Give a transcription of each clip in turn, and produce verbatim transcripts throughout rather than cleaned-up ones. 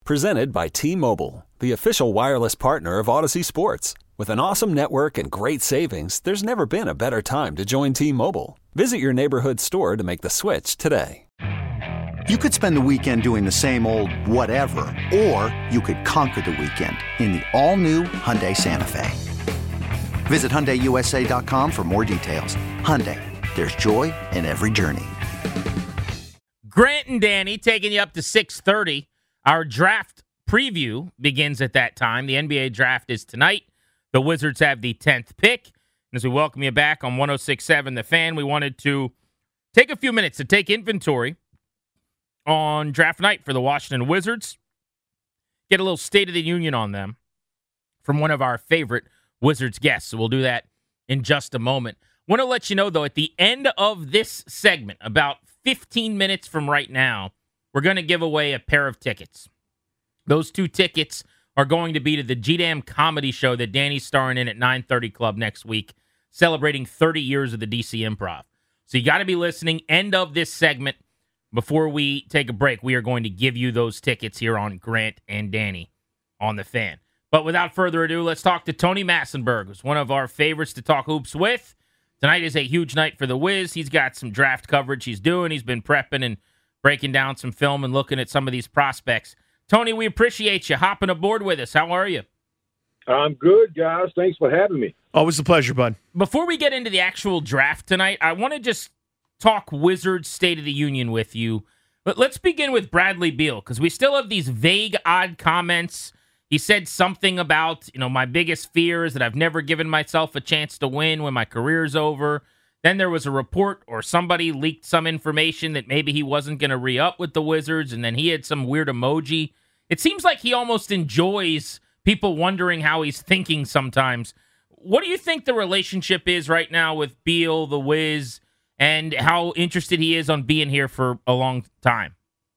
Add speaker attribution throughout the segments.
Speaker 1: Presented by T-Mobile, the official wireless partner of Odyssey Sports. With an awesome network and great savings, there's never been a better time to join T-Mobile. Visit your neighborhood store to make the switch today.
Speaker 2: You could spend the weekend doing the same old whatever, or you could conquer the weekend in the all-new Hyundai Santa Fe. Visit Hyundai U S A dot com for more details. Hyundai, there's joy in every journey.
Speaker 3: Grant and Danny taking you up to six thirty. Our draft preview begins at that time. The N B A draft is tonight. The Wizards have the tenth pick. And as we welcome you back on one oh six point seven The Fan, we wanted to take a few minutes to take inventory on draft night for the Washington Wizards. Get a little State of the Union on them from one of our favorite Wizards guests. So we'll do that in just a moment. Want to let you know, though, at the end of this segment, about fifteen minutes from right now, we're going to give away a pair of tickets. Those two tickets are going to be to the G-Dam comedy show that Danny's starring in at nine thirty Club next week, celebrating thirty years of the D C Improv. So you got to be listening. End of this segment. Before we take a break, we are going to give you those tickets here on Grant and Danny on The Fan. But without further ado, let's talk to Tony Massenberg, who's one of our favorites to talk hoops with. Tonight is a huge night for the Wiz. He's got some draft coverage he's doing. He's been prepping and breaking down some film and looking at some of these prospects. Tony, we appreciate you hopping aboard with us. How are you?
Speaker 4: I'm good, guys. Thanks for having me.
Speaker 5: Always a pleasure, bud.
Speaker 3: Before we get into the actual draft tonight, I want to just talk Wizards State of the Union with you. But let's begin with Bradley Beal, because we still have these vague, odd comments. He said something about, you know, my biggest fear is that I've never given myself a chance to win when my career's over. Then there was a report or somebody leaked some information that maybe he wasn't going to re-up with the Wizards, and then he had some weird emoji. It seems like he almost enjoys people wondering how he's thinking sometimes. What do you think the relationship is right now with Beal, the Wiz, and how interested he is on being here for a long time?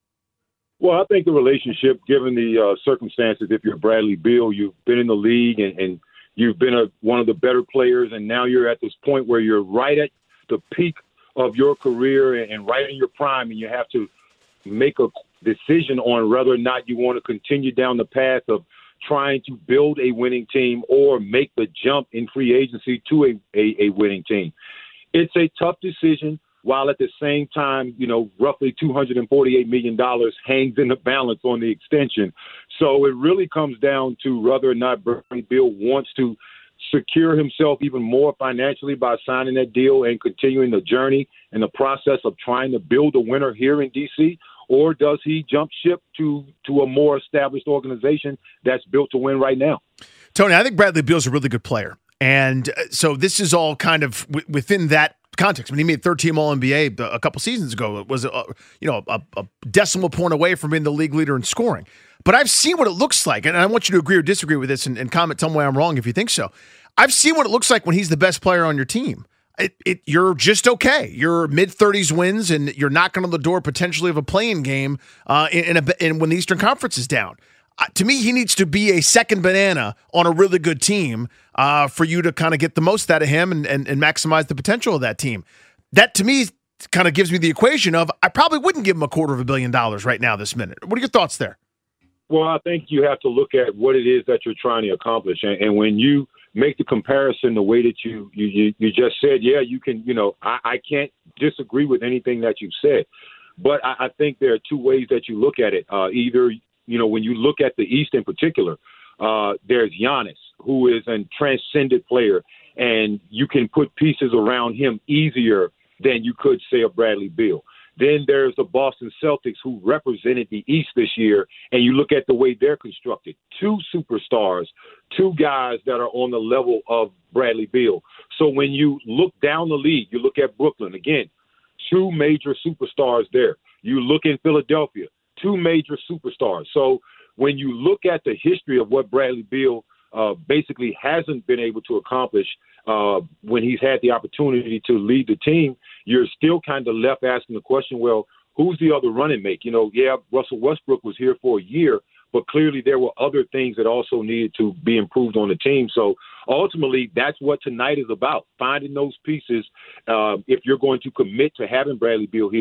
Speaker 4: Well, I think the relationship, given the uh, circumstances, if you're Bradley Beal, you've been in the league and, and you've been a, one of the better players, and now you're at this point where you're right at the peak of your career and, and right in your prime, and you have to make a decision on whether or not you want to continue down the path of trying to build a winning team or make the jump in free agency to a, a, a winning team. It's a tough decision, while at the same time, you know, roughly two hundred forty-eight million dollars hangs in the balance on the extension. So it really comes down to whether or not Bradley Beal wants to secure himself even more financially by signing that deal and continuing the journey and the process of trying to build a winner here in D C, or does he jump ship to, to a more established organization that's built to win right now?
Speaker 5: Tony, I think Bradley Beal's a really good player. And so this is all kind of w- within that context. When he made third-team All N B A a couple seasons ago, it was a, you know a, a decimal point away from being the league leader in scoring. But I've seen what it looks like, and I want you to agree or disagree with this and, and comment, tell me why I'm wrong if you think so. I've seen what it looks like when he's the best player on your team. It, it, you're just okay. You're mid-thirties wins, and you're knocking on the door potentially of a play-in game uh, in, in, a, in when the Eastern Conference is down. Uh, to me, he needs to be a second banana on a really good team uh, for you to kind of get the most out of him and, and, and maximize the potential of that team. That, to me, kind of gives me the equation of I probably wouldn't give him a quarter of a billion dollars right now this minute. What are your thoughts there?
Speaker 4: Well, I think you have to look at what it is that you're trying to accomplish. And, and when you make the comparison the way that you, you, you just said, yeah, you can, you know, I, I can't disagree with anything that you've said. But I, I think there are two ways that you look at it. Uh, either You know, when you look at the East in particular, uh, there's Giannis, who is a transcendent player, and you can put pieces around him easier than you could, say, a Bradley Beal. Then there's the Boston Celtics, who represented the East this year, and you look at the way they're constructed. Two superstars, two guys that are on the level of Bradley Beal. So when you look down the league, you look at Brooklyn, again, two major superstars there. You look in Philadelphia, two major superstars. So when you look at the history of what Bradley Beal uh, basically hasn't been able to accomplish uh, when he's had the opportunity to lead the team, you're still kind of left asking the question, well, who's the other running mate? You know, yeah, Russell Westbrook was here for a year, but clearly there were other things that also needed to be improved on the team. So ultimately, that's what tonight is about, finding those pieces. Uh, if you're going to commit to having Bradley Beal here,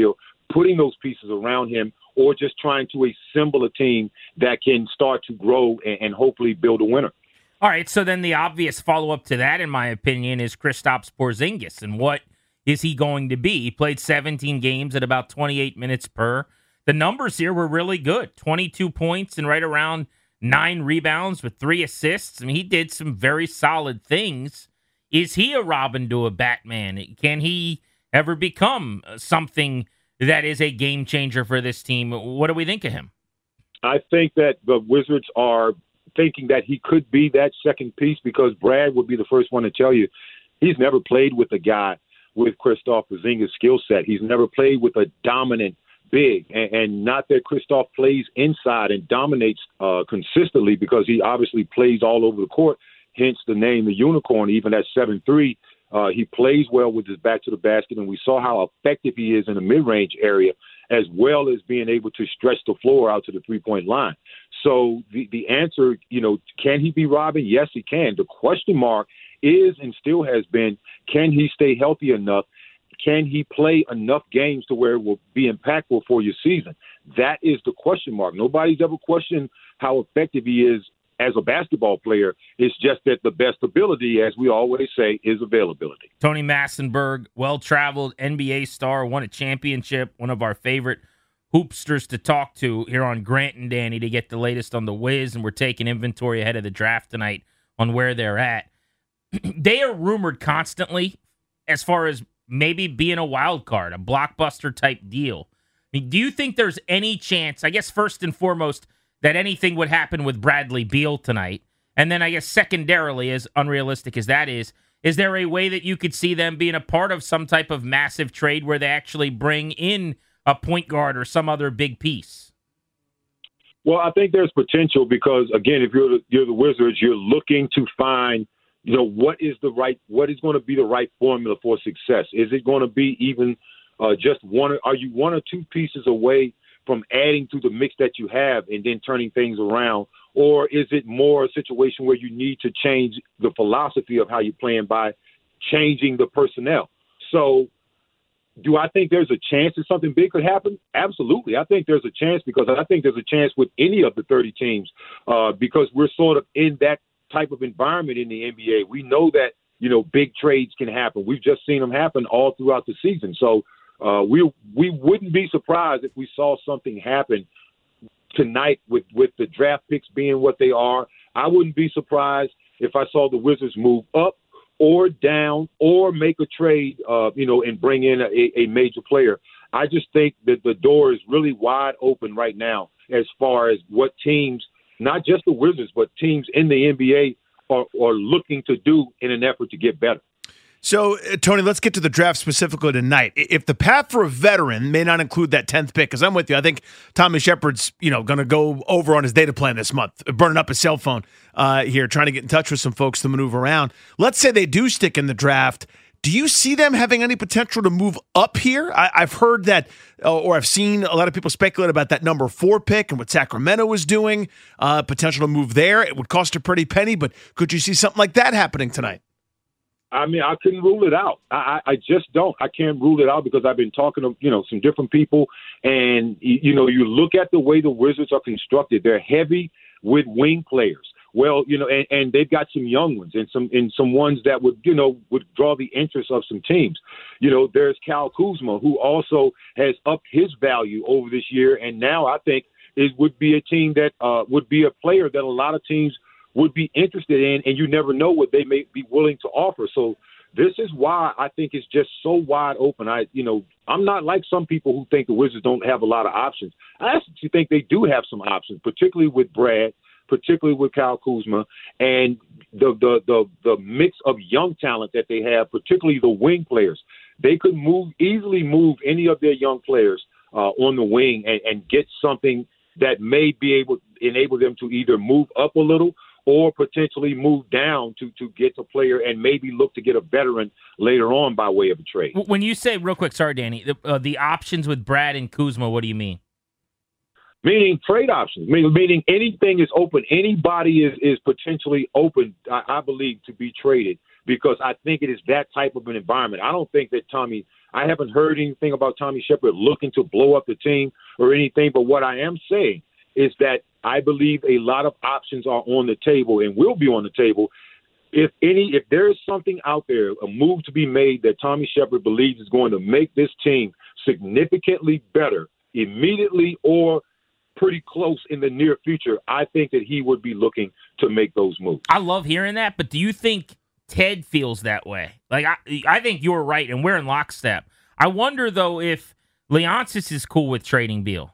Speaker 4: putting those pieces around him or just trying to assemble a team that can start to grow and, and hopefully build a winner.
Speaker 3: All right, so then the obvious follow-up to that, in my opinion, is Kristaps Porzingis. And what is he going to be? He played seventeen games at about twenty-eight minutes per. The numbers here were really good. twenty-two points and right around nine rebounds with three assists. I mean, he did some very solid things. Is he a Robin to a Batman? Can he ever become something that is a game changer for this team? What do we think of him?
Speaker 4: I think that the Wizards are thinking that he could be that second piece because Brad would be the first one to tell you he's never played with a guy with Kristaps Porzingis' skill set. He's never played with a dominant big, and, and not that Kristaps plays inside and dominates uh, consistently because he obviously plays all over the court, hence the name, the unicorn, even at seven three. Uh, he plays well with his back to the basket, and we saw how effective he is in the mid-range area as well as being able to stretch the floor out to the three-point line. So the, the answer, you know, can he be Robin? Yes, he can. The question mark is and still has been, can he stay healthy enough? Can he play enough games to where it will be impactful for your season? That is the question mark. Nobody's ever questioned how effective he is as a basketball player. It's just that the best ability, as we always say, is availability.
Speaker 3: Tony Massenberg, well-traveled N B A star, won a championship, one of our favorite hoopsters to talk to here on Grant and Danny to get the latest on the Wiz, and we're taking inventory ahead of the draft tonight on where they're at. They are rumored constantly as far as maybe being a wild card, a blockbuster type deal. I mean, do you think there's any chance, I guess first and foremost, that anything would happen with Bradley Beal tonight? And then I guess secondarily, as unrealistic as that is, is there a way that you could see them being a part of some type of massive trade where they actually bring in a point guard or some other big piece?
Speaker 4: Well, I think there's potential because, again, if you're the, you're the Wizards, you're looking to find, you know, what is the right, what is going to be the right formula for success? Is it going to be even uh, just one? Are you one or two pieces away from adding to the mix that you have and then turning things around? Or is it more a situation where you need to change the philosophy of how you're playing by changing the personnel? So do I think there's a chance that something big could happen? Absolutely. I think there's a chance because I think there's a chance with any of the thirty teams uh, because we're sort of in that type of environment in the N B A. We know that, you know, big trades can happen. We've just seen them happen all throughout the season. So uh, we we wouldn't be surprised if we saw something happen tonight with, with the draft picks being what they are. I wouldn't be surprised if I saw the Wizards move up or down or make a trade, uh, you know, and bring in a, a major player. I just think that the door is really wide open right now as far as what teams, not just the Wizards, but teams in the N B A are, are looking to do in an effort to get better.
Speaker 5: So, uh, Tony, let's get to the draft specifically tonight. If the path for a veteran may not include that tenth pick, because I'm with you, I think Tommy Shepard's, you know, going to go over on his data plan this month, burning up his cell phone uh, here, trying to get in touch with some folks to maneuver around. Let's say they do stick in the draft. Do you see them having any potential to move up here? I, I've heard that, uh, or I've seen a lot of people speculate about that number four pick and what Sacramento is doing, uh, potential to move there. It would cost a pretty penny, but could you see something like that happening tonight?
Speaker 4: I mean, I couldn't rule it out. I, I just don't. I can't rule it out because I've been talking to, you know, some different people. And, you know, you look at the way the Wizards are constructed. They're heavy with wing players. Well, you know, and, and they've got some young ones and some and some ones that would, you know, would draw the interest of some teams. You know, there's Kyle Kuzma, who also has upped his value over this year. And now I think it would be a team that uh, would be a player that a lot of teams would be interested in, and you never know what they may be willing to offer. So this is why I think it's just so wide open. I, you know, I'm not like some people who think the Wizards don't have a lot of options. I actually think they do have some options, particularly with Brad, particularly with Kyle Kuzma, and the the the, the mix of young talent that they have, particularly the wing players. They could move easily move any of their young players uh, on the wing and, and get something that may be able enable them to either move up a little or potentially move down to, to get a player and maybe look to get a veteran later on by way of a trade.
Speaker 3: When you say, real quick, sorry, Danny, the, uh, the options with Brad and Kuzma, what do you mean?
Speaker 4: Meaning trade options, meaning, meaning anything is open. Anybody is, is potentially open, I, I believe, to be traded because I think it is that type of an environment. I don't think that Tommy I haven't heard anything about Tommy Shepard looking to blow up the team or anything. But what I am saying is that I believe a lot of options are on the table and will be on the table. If any, if there is something out there, a move to be made that Tommy Shepard believes is going to make this team significantly better immediately or pretty close in the near future, I think that he would be looking to make those moves.
Speaker 3: I love hearing that, but do you think Ted feels that way? Like, I, I think you're right, and we're in lockstep. I wonder, though, if Leonsis is cool with trading Beal.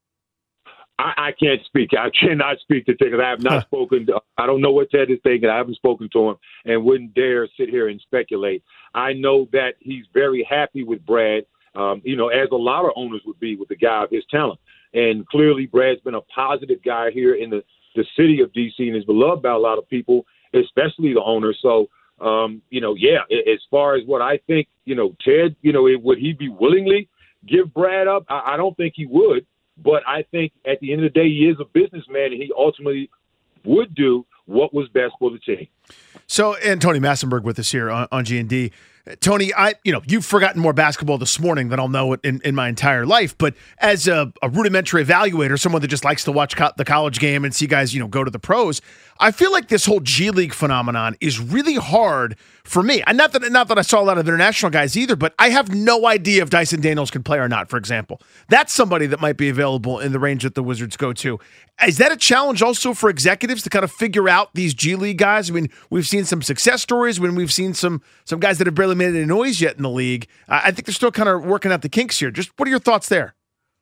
Speaker 4: I, I can't speak. I cannot speak to Ted because I have not spoken. To, I don't know what Ted is thinking. I haven't spoken to him and wouldn't dare sit here and speculate. I know that he's very happy with Brad, um, you know, as a lot of owners would be with the guy of his talent. And clearly Brad's been a positive guy here in the, the city of D C and is beloved by a lot of people, especially the owner. So, um, you know, yeah, as far as what I think, you know, Ted, you know, would he be willingly give Brad up? I, I don't think he would. But I think at the end of the day, he is a businessman, and he ultimately would do what was best for the team.
Speaker 5: So, and Tony Massenberg with us here on, on G and D. Tony, I you know you've forgotten more basketball this morning than I'll know it in, in my entire life. But as a, a rudimentary evaluator, someone that just likes to watch co- the college game and see guys you know go to the pros, I feel like this whole G League phenomenon is really hard for me. And not that not that I saw a lot of international guys either, but I have no idea if Dyson Daniels can play or not. For example, that's somebody that might be available in the range that the Wizards go to. Is that a challenge also for executives to kind of figure out these G League guys? I mean, we've seen some success stories when we've seen some some guys that have barely made any noise yet in the league. I think they're still kind of working out the kinks here. Just what are your thoughts there?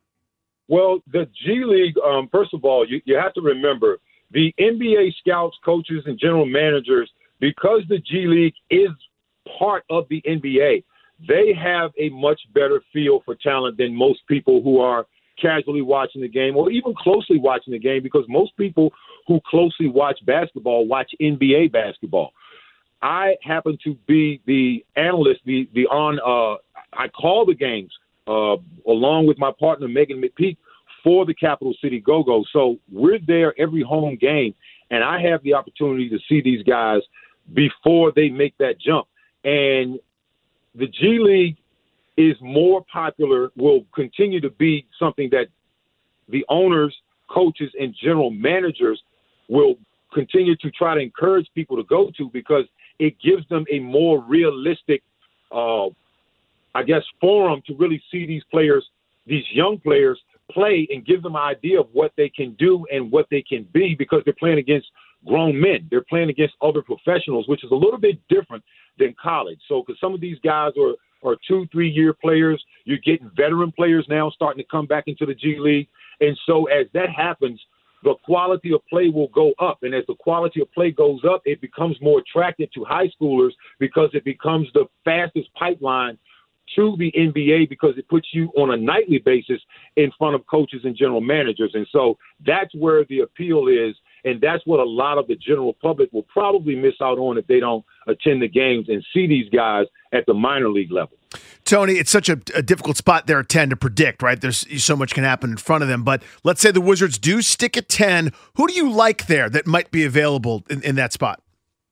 Speaker 4: Well, the G League, um, first of all, you, you have to remember the N B A scouts, coaches, and general managers, because the G League is part of the N B A, they have a much better feel for talent than most people who are casually watching the game or even closely watching the game, because most people who closely watch basketball watch N B A basketball. I happen to be the analyst, the the on. Uh, I call the games uh, along with my partner Megan McPeak for the Capital City Go-Go. So we're there every home game, and I have the opportunity to see these guys before they make that jump. And the G League is more popular, will continue to be something that the owners, coaches, and general managers will continue to try to encourage people to go to, because it gives them a more realistic, uh, I guess, forum to really see these players, these young players, play and give them an idea of what they can do and what they can be, because they're playing against grown men. They're playing against other professionals, which is a little bit different than college. So because some of these guys are, are two, three-year players, you're getting veteran players now starting to come back into the G League. And so as that happens, the quality of play will go up. And as the quality of play goes up, it becomes more attractive to high schoolers, because it becomes the fastest pipeline to the N B A, because it puts you on a nightly basis in front of coaches and general managers. And so that's where the appeal is. And that's what a lot of the general public will probably miss out on if they don't attend the games and see these guys at the minor league level.
Speaker 5: Tony, it's such a, a difficult spot there at ten to predict, right? There's so much can happen in front of them. But let's say the Wizards do stick at ten. Who do you like there that might be available in, in that spot?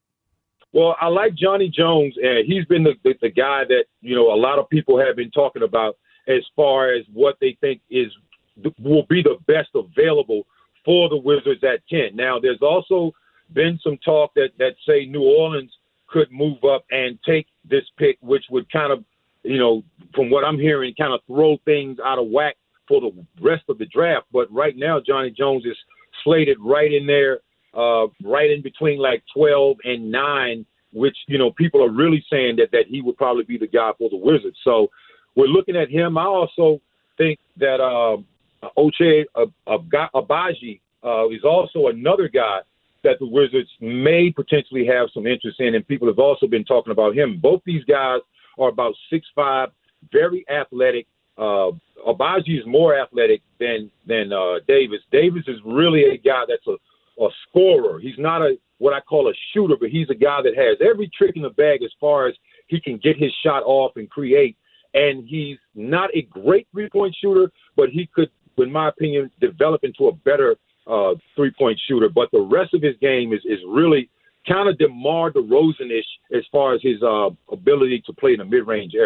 Speaker 4: Well, I like Johnny Jones, and he's been the, the, the guy that, you know, a lot of people have been talking about as far as what they think is will be the best available for the Wizards at ten. Now, there's also been some talk that, that say New Orleans could move up and take this pick, which would kind of, you know, from what I'm hearing, kind of throw things out of whack for the rest of the draft. But right now, Johnny Jones is slated right in there, uh, right in between like twelve and nine, which, you know, people are really saying that, that he would probably be the guy for the Wizards. So we're looking at him. I also think that uh, Ochai Agbaji uh, is also another guy that the Wizards may potentially have some interest in, and people have also been talking about him. Both these guys are about six five, very athletic. Uh, Agbaji is more athletic than than uh, Davis. Davis is really a guy that's a, a scorer. He's not a what I call a shooter, but he's a guy that has every trick in the bag as far as he can get his shot off and create. And he's not a great three-point shooter, but he could, in my opinion, develop into a better uh, three-point shooter. But the rest of his game is, is really kind of DeMar DeRozan-ish as far as his uh, ability to play in the mid-range area.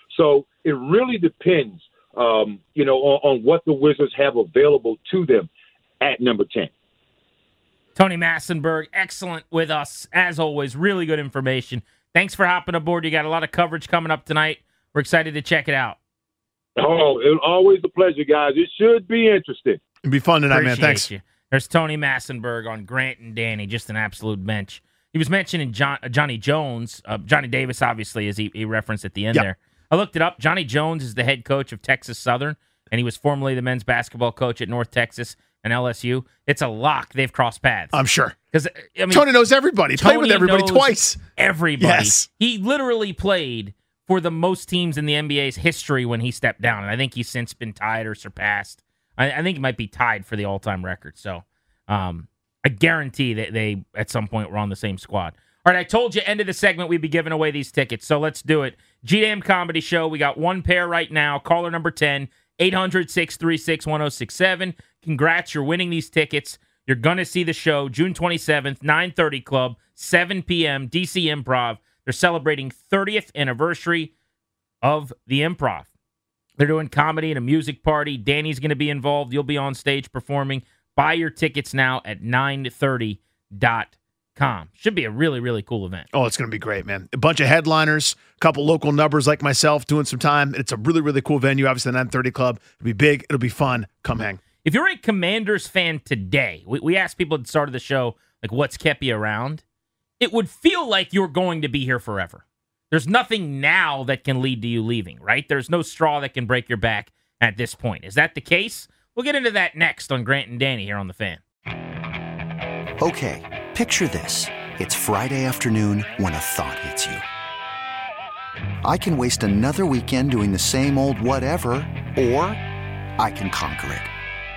Speaker 4: So it really depends, um, you know, on, on what the Wizards have available to them at number ten.
Speaker 3: Tony Massenberg, excellent with us, as always. Really good information. Thanks for hopping aboard. You got a lot of coverage coming up tonight. We're excited to check it out.
Speaker 4: Oh, it's always a pleasure, guys. It should be interesting.
Speaker 5: It'd be fun tonight,
Speaker 3: Appreciate
Speaker 5: man. Thanks.
Speaker 3: You. There's Tony Massenberg on Grant and Danny, just an absolute bench. He was mentioning John, uh, Johnny Jones, uh, Johnny Davis, obviously, as he, he referenced at the end
Speaker 5: yep.
Speaker 3: there. I looked it up. Johnny Jones is the head coach of Texas Southern, and he was formerly the men's basketball coach at North Texas and L S U. It's a lock they've crossed paths.
Speaker 5: I'm sure.
Speaker 3: Because I mean,
Speaker 5: Tony knows everybody. Played with everybody twice.
Speaker 3: Everybody.
Speaker 5: Yes.
Speaker 3: He literally played for the most teams in the N B A's history when he stepped down, and I think he's since been tied or surpassed. I, I think he might be tied for the all-time record. So um, I guarantee that they, at some point, were on the same squad. All right, I told you, end of the segment, we'd be giving away these tickets, so let's do it. G D M Comedy Show, we got one pair right now. Caller number ten, eight hundred, six three six, one oh six seven. Congrats, you're winning these tickets. You're going to see the show June twenty-seventh, nine thirty Club, seven p.m., D C Improv. They're celebrating thirtieth anniversary of the Improv. They're doing comedy and a music party. Danny's going to be involved. You'll be on stage performing. Buy your tickets now at nine thirty dot com. Should be a really, really cool event.
Speaker 5: Oh, it's going to be great, man. A bunch of headliners, a couple local numbers like myself doing some time. It's a really, really cool venue. Obviously, the nine thirty Club. It'll be big. It'll be fun. Come hang.
Speaker 3: If you're a Commanders fan today, we, we asked people at the start of the show, like, what's kept you around? It would feel like you're going to be here forever. There's nothing now that can lead to you leaving, right? There's no straw that can break your back at this point. Is that the case? We'll get into that next on Grant and Danny here on The Fan.
Speaker 2: Okay, picture this. It's Friday afternoon when a thought hits you. I can waste another weekend doing the same old whatever, or I can conquer it.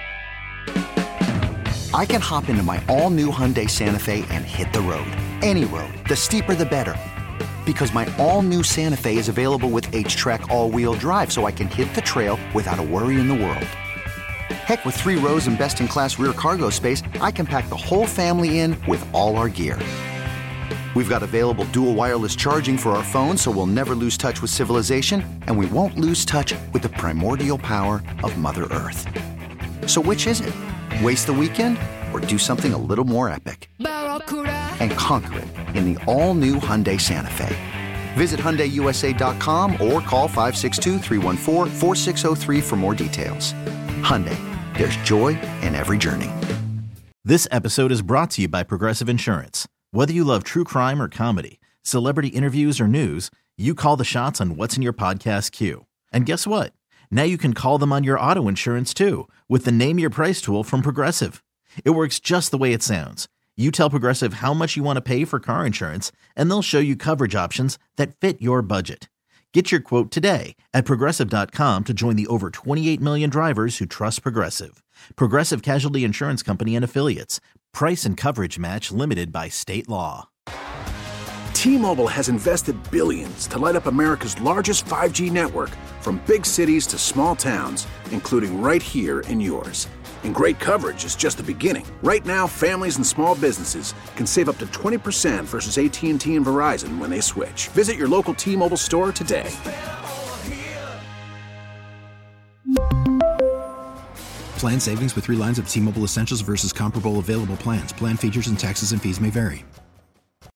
Speaker 2: I can hop into my all-new Hyundai Santa Fe and hit the road. Any road. The steeper, the better. Because my all-new Santa Fe is available with H-Track all-wheel drive, so I can hit the trail without a worry in the world. Heck, with three rows and best-in-class rear cargo space, I can pack the whole family in with all our gear. We've got available dual wireless charging for our phones, so we'll never lose touch with civilization, and we won't lose touch with the primordial power of Mother Earth. So which is it? Waste the weekend or do something a little more epic? And conquer it in the all-new Hyundai Santa Fe. Visit Hyundai U S A dot com or call five six two, three one four, four six zero three for more details. Hyundai, there's joy in every journey.
Speaker 6: This episode is brought to you by Progressive Insurance. Whether you love true crime or comedy, celebrity interviews or news, you call the shots on what's in your podcast queue. And guess what? Now you can call them on your auto insurance too with the Name Your Price tool from Progressive. It works just the way it sounds. You tell Progressive how much you want to pay for car insurance, and they'll show you coverage options that fit your budget. Get your quote today at Progressive dot com to join the over twenty-eight million drivers who trust Progressive. Progressive Casualty Insurance Company and Affiliates. Price and coverage match limited by state law.
Speaker 7: T-Mobile has invested billions to light up America's largest five G network, from big cities to small towns, including right here in yours. And great coverage is just the beginning. Right now, families and small businesses can save up to twenty percent versus A T and T and Verizon when they switch. Visit your local T-Mobile store today.
Speaker 8: Plan savings with three lines of T-Mobile Essentials versus comparable available plans. Plan features and taxes and fees may vary.